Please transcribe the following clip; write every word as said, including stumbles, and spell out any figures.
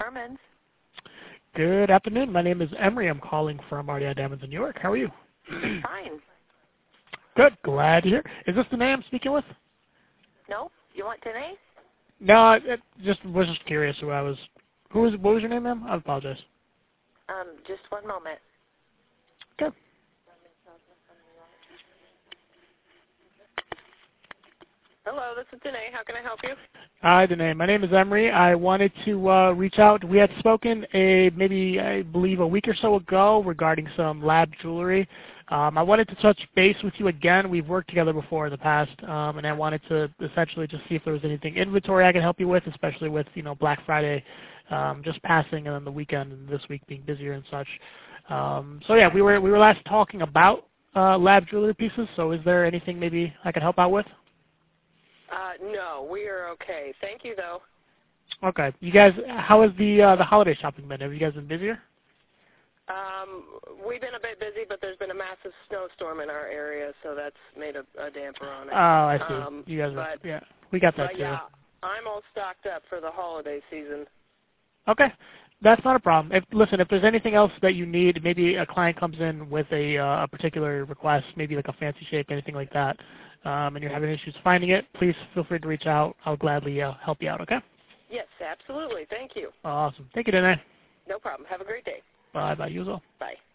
Herman's. Good afternoon. My name is Emery. I'm calling from R D I Diamonds in New York. How are you? Fine. Good. Glad to hear. Is this the name I'm speaking with? No? You want Danae? No, I I just was just curious who I was. Who was? What was your name, ma'am? I apologize. Um, just one moment. Good. Hello, this is Danae. How can I help you? Hi, Danae. My name is Emery. I wanted to uh, reach out. We had spoken a maybe I believe a week or so ago regarding some lab jewelry. Um, I wanted to touch base with you again. We've worked together before in the past, um, and I wanted to essentially just see if there was anything inventory I could help you with, especially with you know Black Friday um, just passing and then the weekend and this week being busier and such. Um, so yeah, we were we were last talking about uh, lab jewelry pieces. So is there anything maybe I could help out with? Uh, no, we are okay. Thank you, though. Okay. You guys, how has the uh, the holiday shopping been? Have you guys been busier? Um, we've been a bit busy, but there's been a massive snowstorm in our area, so that's made a, a damper on it. Oh, I see. Um, You guys are, but, yeah. We got that but too. yeah, I'm all stocked up for the holiday season. Okay. That's not a problem. If listen, if there's anything else that you need, maybe a client comes in with a, uh, a particular request, maybe like a fancy shape, anything like that, um, and you're having issues finding it, please feel free to reach out. I'll gladly uh, help you out. Okay. Yes, absolutely. Thank you. Awesome. Thank you, Danae. No problem. Have a great day. Bye. Bye. You as well. Bye.